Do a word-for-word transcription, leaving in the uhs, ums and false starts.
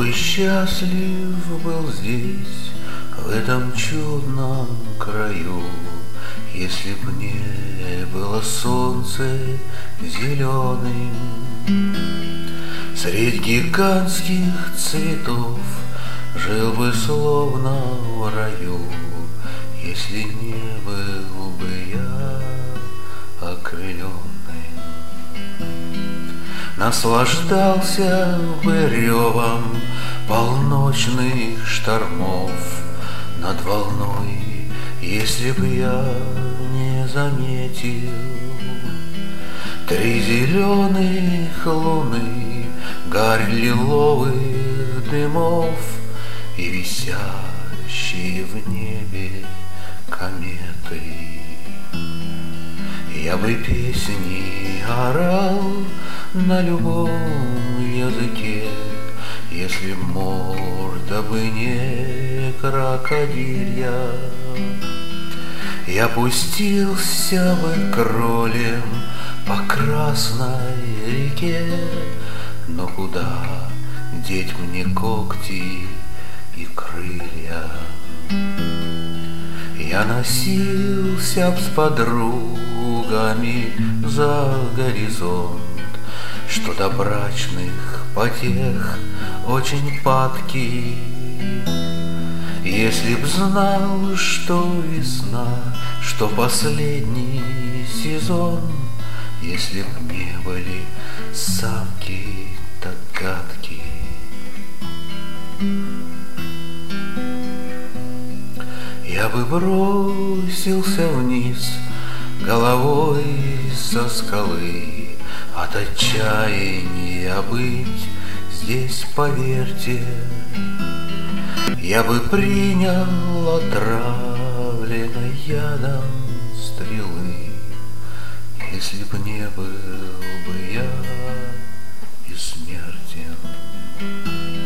бы счастлив был здесь, в этом чудном краю, если б не было солнце зеленым. Средь гигантских цветов жил бы словно в раю, если не был бы я окрыленным. Наслаждался бы ревом полночных штормов над волной, если б я не заметил три зеленых луны, гарь лиловых дымов и висящие в небе кометы. Я бы песни орал на любом языке, если б морда бы не крокодилья. Я пустился бы кролем по Красной реке, но куда деть мне когти и крылья? Я носился б с подругами за горизонт, что до брачных потех очень падкий. Если б знал, что весна, что последний сезон, если б не были самки так гадкие. Я бы бросился вниз головой со скалы, от отчаяния быть здесь, поверьте. Я бы принял отравленной ядом стрелы, если б не был бы я бессмертен.